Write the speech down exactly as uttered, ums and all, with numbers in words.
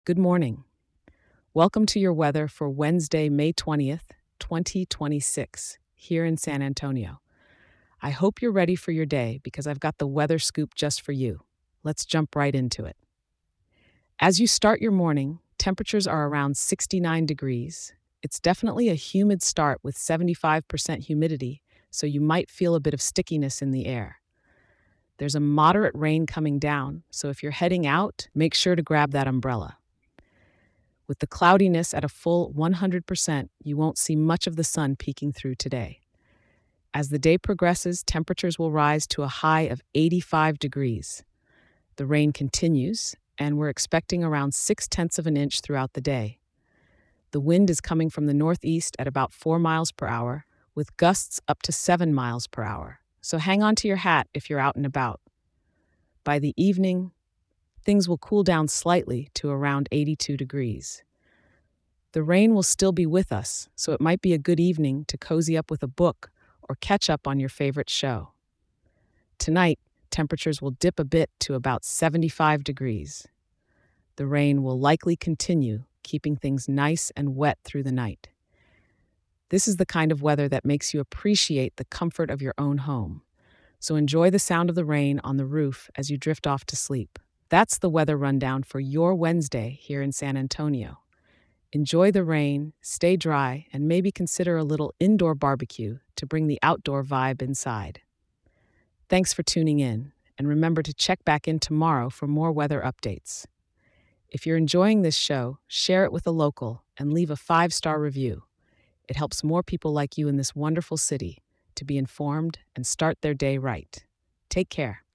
Good morning. Welcome to your weather for Wednesday, May twentieth, twenty twenty-six, here in San Antonio. I hope you're ready for your day because I've got the weather scoop just for you. Let's jump right into it. As you start your morning, temperatures are around sixty-nine degrees. It's definitely a humid start with seventy-five percent humidity, so you might feel a bit of stickiness in the air. There's a moderate rain coming down, so if you're heading out, make sure to grab that umbrella. With the cloudiness at a full one hundred percent, you won't see much of the sun peeking through today. As the day progresses, temperatures will rise to a high of eighty-five degrees. The rain continues, and we're expecting around six tenths of an inch throughout the day. The wind is coming from the northeast at about four miles per hour, with gusts up to seven miles per hour. So hang on to your hat if you're out and about. By the evening, things will cool down slightly to around eighty-two degrees. The rain will still be with us, so it might be a good evening to cozy up with a book or catch up on your favorite show. Tonight, temperatures will dip a bit to about seventy-five degrees. The rain will likely continue, keeping things nice and wet through the night. This is the kind of weather that makes you appreciate the comfort of your own home. So enjoy the sound of the rain on the roof as you drift off to sleep. That's the weather rundown for your Wednesday here in San Antonio. Enjoy the rain, stay dry, and maybe consider a little indoor barbecue to bring the outdoor vibe inside. Thanks for tuning in, and remember to check back in tomorrow for more weather updates. If you're enjoying this show, share it with a local and leave a five-star review. It helps more people like you in this wonderful city to be informed and start their day right. Take care.